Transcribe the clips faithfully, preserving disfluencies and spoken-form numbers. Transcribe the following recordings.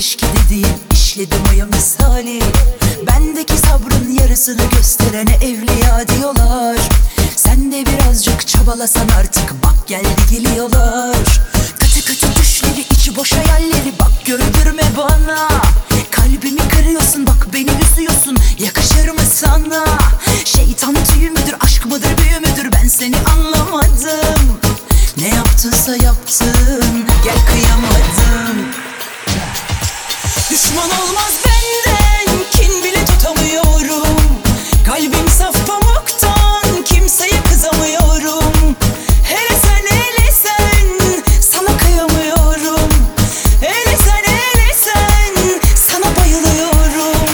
ilişki dediğin işledim aya misali. Bendeki sabrın yarısını gösterene evliya diyorlar. Sen de birazcık çabalasan artık, bak geldi geliyorlar. Katı katı düşleri, içi boş hayalleri, bak gördürme bana. Kalbimi kırıyorsun, bak beni üzüyorsun, yakışır mı sana? Şeytan tüyü müdür, aşk mıdır, büyü müdür, ben seni anlamadım. Ne yaptınsa yaptın, gel kıyamadım. Düşman olmaz benden, kin bile tutamıyorum. Kalbim saf pamuktan, kimseye kızamıyorum. Hele sen, hele sen, sana kıyamıyorum. Hele sen, hele sen, sana bayılıyorum.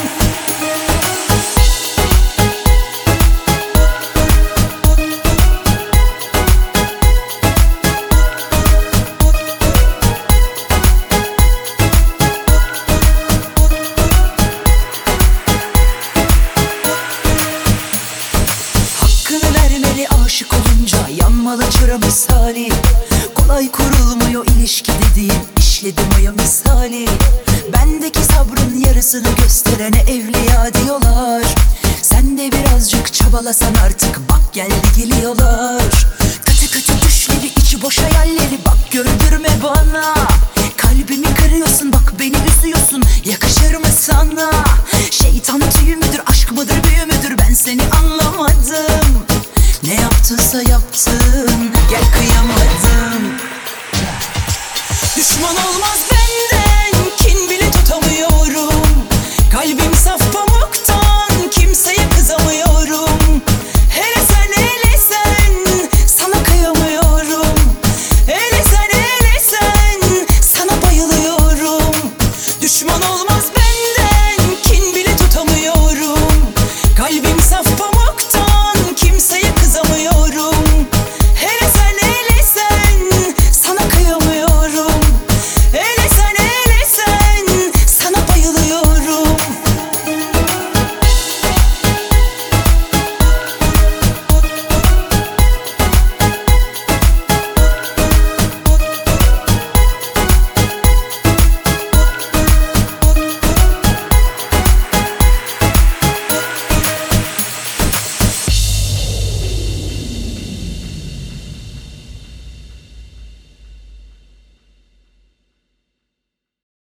Aşık olunca yanmalı çıra misali. Kolay kurulmuyor ilişki dediğin işledim aya misali. Bendeki sabrın yarısını gösterene evliya diyorlar. Sen de birazcık çabalasan artık, bak geldi geliyorlar. Katı katı düşleri, içi boş hayalleri, bak gördürme bana. Kalbimi kırıyorsun, bak beni üzüyorsun, yakışır mı sana? Şeytan tüyü müdür, aşk mıdır, büyü müdür, ben seni anlamadım. Ne yaptınsa yaptın, gel kıyamadım. Düşman olmaz